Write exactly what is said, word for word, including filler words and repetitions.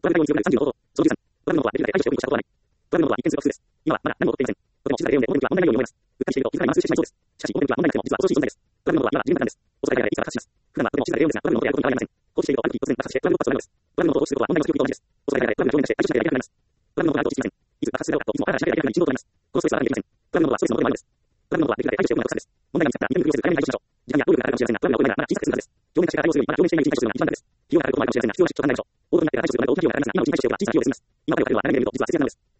プラグの対応に記憶力さんじゅうの方法。そのじゅうさん。プラグの方はできるだけ解除しておくにしたことはない。プラグの方は一点数が複数です。今はまだ何も起こっていません。とても静かで低音でオープンは問題ないように思います。うっかりしていると気づかれ満数してしまいそうです。しかし、オープンは問題なくても実は恐ろしい存在です。プラグの方は今は十分なパターンです。おそらくいつか発します。普段はとても静かで低音ですが、プラグの音であることに変わりありません。放置しているとある時突然爆発してプラグを爆発するのです。プラグの音を放置することは問題の記憶と同じです。おそらくプラグが上に出して解除しないといけなくなります。プラグの音が落ちていません。いつ爆発するだろうかといつもあらあらしながら明らかに振動となります。このストレスは断っていません。プラグの音はストレスの元でもあるのです。プラグの音はできるだけ解除しておくのが良さです。問題が見つかったら二分にする早めに解除しましょう。時間や労力がかかるかもしれませんが、プラグの音がまだ小さくするはずです。表面化してから対応するよりまだ表面していないうちに解除するのが一番楽です。費用がかかることもあるかもしれませんが、必要なしと考えましょう。オートになってから解除するまでと同じようになりますが、今のうちに解除しておけば小さく費用で済みます。今までは彼は何が見ると実は節約なのです。